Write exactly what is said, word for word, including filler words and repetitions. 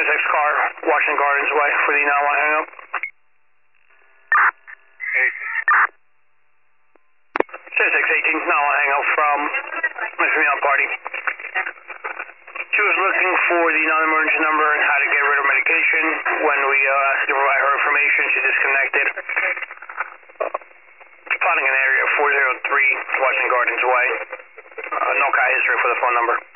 twenty-six car, Washington Gardens Way for the nine one hang up. twenty-six eighteen, nine one hang up from Mister Party. She was looking for the non-emergency number and how to get rid of medication. When we uh, asked to provide her information, she disconnected. Plotting an area four oh three Washington Gardens Way. Uh, no car history for the phone number.